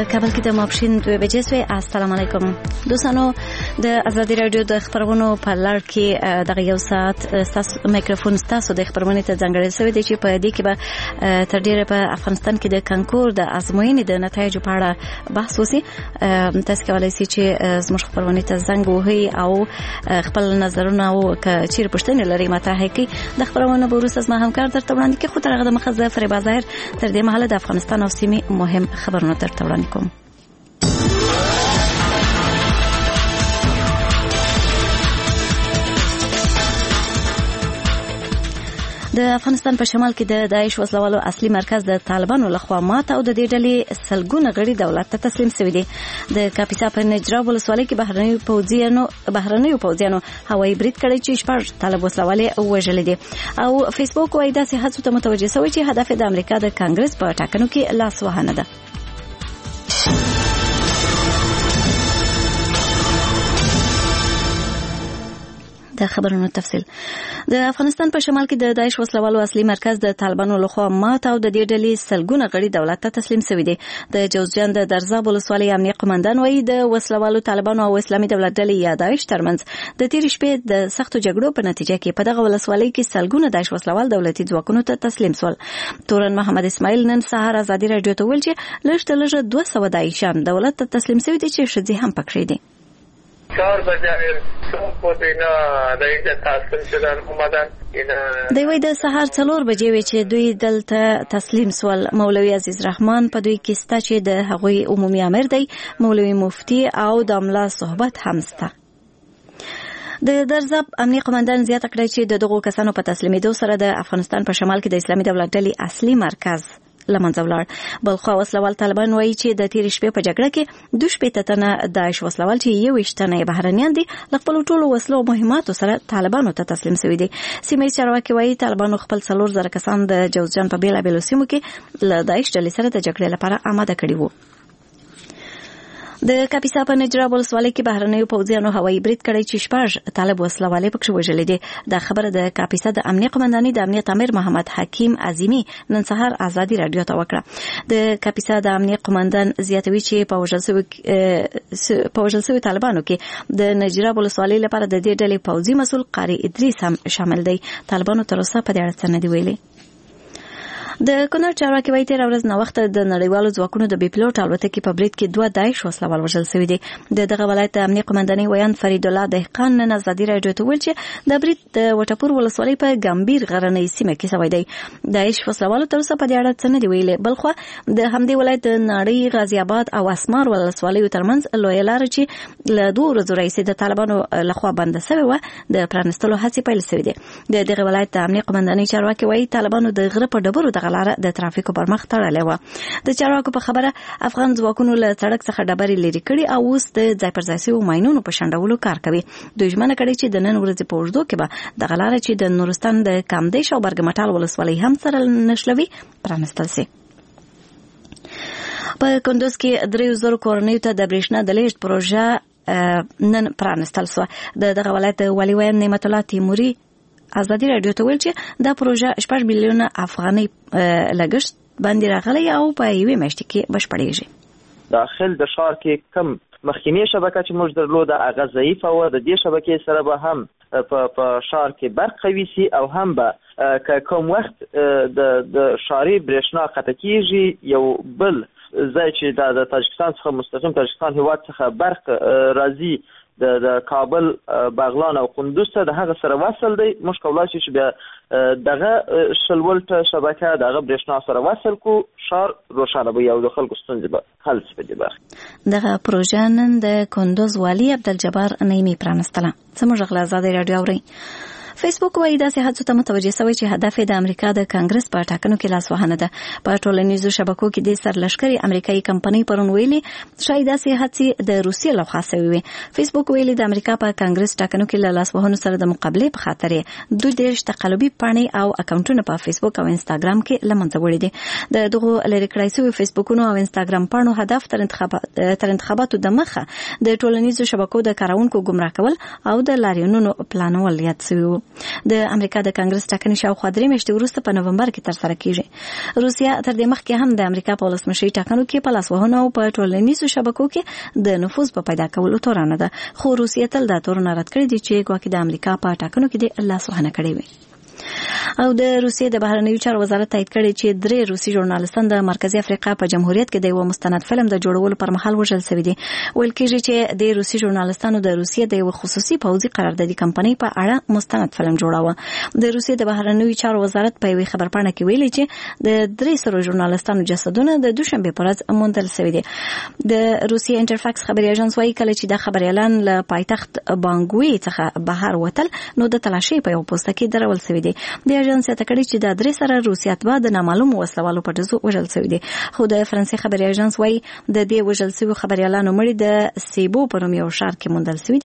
په کابل کې د ماپښین 2 بجې سوې. السلام علیکم دوستانو. د ازادي رادیو د خبرونو په لړ کې دغه یو ساعت تاسو میکروفون تاسو د خبرونې ته ځانګړی شوی دی چې په دې کې به تر ډیره په افغانستان کې د کنکور د ازموینې د نتایجو په اړه بحث وشي. تاسو کولای شئ چې زموږ خبرونې ته زنګ ووهئ او خپل نظرونه او چیرې پوښتنې لرئ مطرح کړئ. د خبرونو وروسته زما همکار درته وړاندې کوي، خو تر هغه دمخه زه فریبا ظاهر تر دې مهاله د افغانستان او سیمې مهم خبرونه درته وړاندې کوم. د افغانستان په شمال کې د داعش وسلوالو اصلي مرکز د طالبانو لخوا ماته او د دې ډلې سلګونه غړي دولت ته تسلیم شوی دی. د کاپیسا په نجراب ولسوالۍ کې بهرنیو پوځیانو هوایي برید کړی چې 6 طالب وسلوالې وژلې دي او فیسبوک وايي داسې هڅو ته متوجه شوی چې هدف د امریکا د کانګرس په ټاکنو کې لاس وهنه ده. د خبرونو تفصیل. د افغانستان په شمال کې د داعش وسلوالو اصلي مرکز د طالبانو لخوا ماته او د دې ډلې سلګونه غړي دولت ته تسلیم شوی دی. د جوزجان د درزاب ولسوالۍ امنیه قومندان وایي د وسلوالو طالبانو او اسلامي دولت ډلې یا داعش ترمنځ د تیر شپې د سختو جګړو په نتیجه کې په دغه ولسوالۍ کې سلګونه داعش وسلوال دولتي ځواکونو ته تسلیم شول. تورن محمد اسماعیل نن سهار ازادي رادیو ته ویل چې لږ 200 داعشان دولت ته تسلیم شوي دي چې ښځې هم پکې دي. 4 بجې صبح اینا د اینجا تسلیم شدن اومدن. دوی د سهار 4 بجې وی چې دوی دلته تسلیم سول. مولوي عزیز رحمان په دوی کې ستا چې د هغوی عمومي امر دی، مولوي مفتی او د املا صحبت هم ستا. د درزاب امنیه قومندان زیاته کړی چې د دغو کسانو په تسلیمېدو سره د افغانستان په شمال کې د اسلامي دولت ډلې اصلي مرکز لمنځه ولاړ. بلخوا وسلوال طالبان وایي چې د تیر شپې په جګړه کې 2 تنه داعش وسلوال چې 21 تنه بهرنیان دي له خپل ټولو وسلو او مهماتو سره طالبانو ته تسلیم شوي دي. سیمه چارواکي وایي طالبانو خپل 4,000 کسان د جوزجان په بیلابیلو سیمو کې له داعش ډلې سره د جګړې لپاره آماده کړي وو. د کاپیسا په نجراب ولسوالۍ کې بهرنیو پوځیانو هوایي برید کړی چې 6 طالب وسلوالې پکې وژلې دي. دا خبره د کاپیسا د امنیه قومندانۍ د امنیت امیر محمد حکیم عظیمی نن سهار ازادي رادیو ته وکړه. د کاپیسا د امنیه قومندان زیاتوي چې په وژل شوي طالبانو کې د نجراب ولسوالۍ لپاره د دې ډلې پوځي مسؤل قاری ادریس هم شامل دی. طالبانو تر اوسه په دې اړه څه نه دی ویلي. د کونړ چارواکي وایي تېره ورځ ناوخته د نړیوالو ځواکونو د بي پلوټ الوتکې په برید کې 2 داعش وسلوال وژل شوي دي. د دغه ولایت د امنیه قومندانۍ ویان فرید الله دهقان نن ازادي رادیو ته ویل چې د برید د وټپور ولسوالۍ په ګمبیر غرنۍ سیمه کې شوی دی. داعش وسلوالو تر اوسه په دې اړه څه نه دی ویلي. بلخوا د همدې ولایت د ناړۍ غازي آباد او اسمار ولسوالیو ترمنځ لویه لاره چې له 2 ورځو راهیسې د طالبانو لخوا بنده شوې وه د پرانستلو هڅې پیل شوې دي. د دغه ولایت د امنیه قومندانۍ چارواکي وایي طالبانو د غره په ډبرو دغه لاره د ترافیکو پر مخ تړلې وه. د چارواکو په خبره افغان ځواکونو له سړک څخه ډبرې لرې کړي او اوس د ځای پر ځای شویو ماینونو په شنډولو کار کوي. دوی ژمنه کړې چې د نن ورځې په اوږدو کې به دغه لاره چې د نورستان د کامدیش او برګمټال ولسوالۍ هم سره نښلوي پرانستل شي. په کندوز کې 3,000 کورنیو ته د برېښنا د لیږد پروژه نن پرانستل شوه. د دغه ولایت والي ویان نعمت الله تیموري ازادي رادیو ته ویل چې دا پروژه 6 میلیونه افغانۍ لګښت باندې راغلی او په یوې میاشتې کې بشپړېږي. داخل د ښار کې کم مخکینی شبکه چې موږ درلوده هغه ضعیفه وه. د دې شبکې سره به هم په ښار کې برق قوي سي او هم به که کوم وخت د ښاري برېښنا قطع کېږي یو بل ځای چې د تاجکستان څخه مستقیم تاجکستان هېواد څخه برق راځي د کابل بغلان او قندوز ته د هغه سره وصل دی. موږ کولای شو چې بیا دغه 100 ولټ شبکه دغه برېښنا سره وصل کو ښار روښانه وي او د خلکو ستونزې به حل شي. په دې برخه دغه پروژه نن د کندوز والي عبدالجبار نعیمي پرانستله. زموږ غلا ازادي رادیو اوري. فیسبوک وایي داسې هڅو ته متوجه شوی چې هدف د امریکا د کانګرس په ټاکنو کې لاس وهنه ده. په ټولنیزو شبکو کې د سرلښکري امریکایي کمپنۍ پرون ویلي شاید داسې هڅې د روسیې لخوا شوې وي. فیسبوک ویلي د امریکا په کانګرس ټاکنو کې له لاس وهنو سره د مقابلې په خاطر 2 تقلبي پاڼې او اکاونټونه په فیسبوک او انستاګرام کې لمنځه وړي دي. د دغو لرې کړای شوي فیسبوکونو او انستاګرام پاڼو هدف تر انتخاباتو د مخه د ټولنیزو شبکو د کارونکو ګمراه کول او د لاریونونو پلانول یاد شوی و. د امریکا د کانګرس ټاکنې شاوخوا 3 میاشتې وروسته په نومبر کې ترسره کیږي. روسیا تر دې مخکې هم د امریکا په ولسمشري ټاکنو کې په لاسوهنه او په ټولنیزو شبکو کې د نفوذ په پیدا کولو تورنه ده، خو روسیا تل دا تورنه رد کړې دي چې ګواکې د امریکا په ټاکنو کې د لاسوهنه کړې وي. او د روسیې د بهرنیو چارو وزارت تایید کړی چې 3 روسي ژورنالستان د مرکزی افریقا په جمهوریت کې د یو مستند فلم د جوړولو پر مهال وژل شوي دي. ویل کېږي چې د روسي ژورنالستانو د روسیې د یو خصوصي پوځي قراردادي کمپنۍ په اړه مستند فلم جوړاوه. د روسیې د بهرنیو چارو وزارت په یوې خبرپاڼه کې ویلي چې د 300 ژورنالستانو جسدونه د دوشنبه پر ورځ موندل شوي دي. د روسیې انټرفاکس خبري اژانس وايي کله چې د خبريالان له پایتخت بانګوي څخه بهر وتل نو د تلاشي په یو پوسټ کې درول شوي دي. د اژانس ته کړي چې د 3 سره روسیا اتباع د نامعلوم وسلوالو په ډزو وژل شوي دي. خو د فرانسې خبري اژانس وايي د دې وژل شوي خبريالانو مړي د سیبو په نوم یو ښار کې موندل شوي